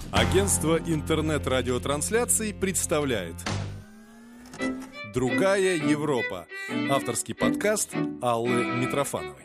Агентство интернет-радиотрансляций представляет «Другая Европа». Авторский подкаст Аллы Митрофановой.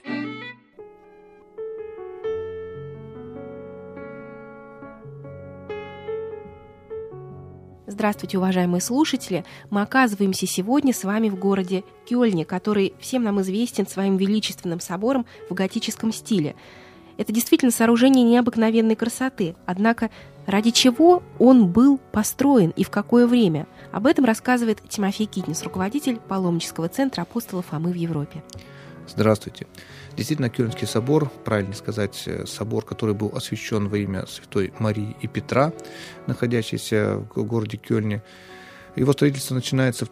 Здравствуйте, уважаемые слушатели! Мы оказываемся сегодня с вами в городе Кёльне, который всем нам известен своим величественным собором в готическом стиле. Это действительно сооружение необыкновенной красоты. Однако ради чего он был построен и в какое время? Об этом рассказывает Тимофей Китнис, руководитель паломнического центра апостола Фомы в Европе. Здравствуйте. Действительно, Кёльнский собор, правильно сказать, собор, который был освящен во имя Святой Марии и Петра, находящийся в городе Кёльне. Его строительство начинается в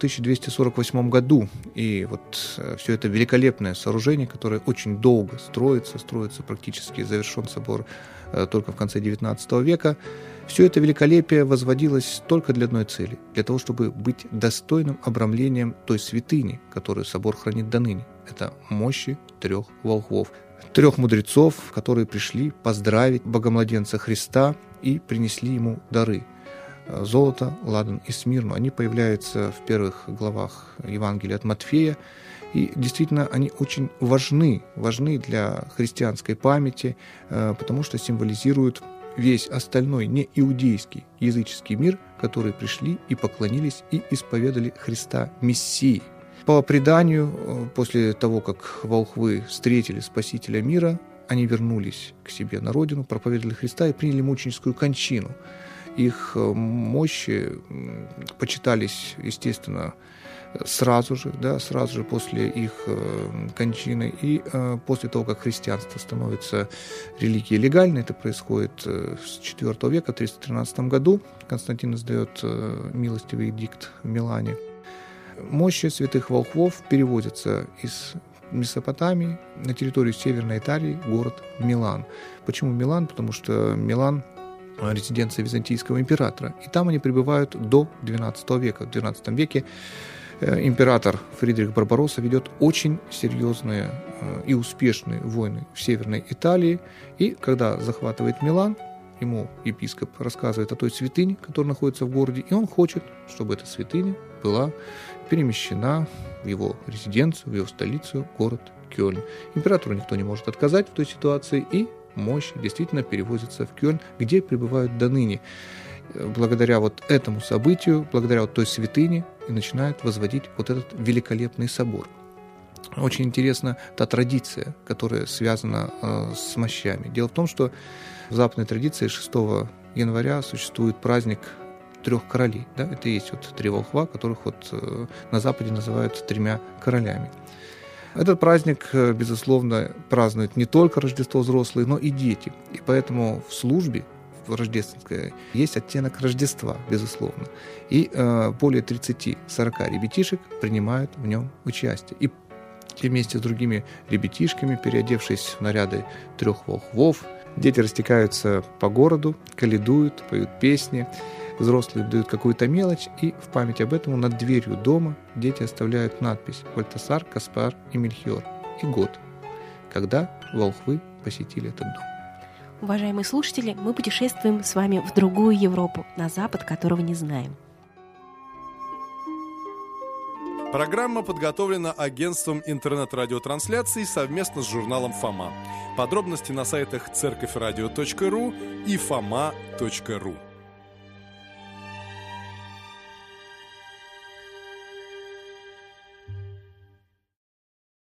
1248 году, и вот все это великолепное сооружение, которое очень долго строится практически, завершен собор только в конце XIX века, все это великолепие возводилось только для одной цели, для того, чтобы быть достойным обрамлением той святыни, которую собор хранит до ныне. Это мощи 3 волхвов, 3 мудрецов, которые пришли поздравить Богомладенца Христа и принесли ему дары. Золото, ладан и смирну. Они появляются в первых главах Евангелия от Матфея, и действительно они очень важны для христианской памяти, потому что символизируют весь остальной неиудейский языческий мир, которые пришли и поклонились и исповедали Христа Мессией. По преданию, после того, как волхвы встретили Спасителя мира, они вернулись к себе на родину, проповедовали Христа и приняли мученическую кончину. Их мощи почитались, естественно, сразу же после их кончины. И после того, как христианство становится религией легальной, это происходит с IV века, в 313 году, Константин издает милостивый эдикт в Милане. Мощи святых волхвов перевозятся из Месопотамии на территорию Северной Италии, город Милан. Почему Милан? Потому что Милан – резиденция византийского императора. И там они пребывают до XII века. В XII веке император Фридрих Барбаросса ведет очень серьезные и успешные войны в Северной Италии. И когда захватывает Милан, ему епископ рассказывает о той святыне, которая находится в городе, и он хочет, чтобы эта святыня была перемещена в его резиденцию, в его столицу, город Кёльн. Императору никто не может отказать в той ситуации, и мощи действительно перевозятся в Кёльн, где пребывают до ныне. Благодаря вот этому событию, благодаря вот той святыне, и начинают возводить вот этот великолепный собор. Очень интересна та традиция, которая связана с мощами. Дело в том, что в западной традиции 6 января существует праздник 3 королей. Да? Это и есть вот 3 волхва, которых вот на Западе называют 3 королями. Этот праздник, безусловно, празднуют не только Рождество взрослые, но и дети. И поэтому в службе рождественской есть оттенок Рождества, безусловно. И более 30-40 ребятишек принимают в нем участие. И вместе с другими ребятишками, переодевшись в наряды 3 волхвов, дети растекаются по городу, каледуют, поют песни. Взрослые дают какую-то мелочь, и в память об этом над дверью дома дети оставляют надпись «Вальтасар, Каспар и Мельхиор» и год, когда волхвы посетили этот дом. Уважаемые слушатели, мы путешествуем с вами в другую Европу, на запад, которого не знаем. Программа подготовлена агентством интернет-радиотрансляций совместно с журналом «Фома». Подробности на сайтах церковьрадио.ру и foma.ru.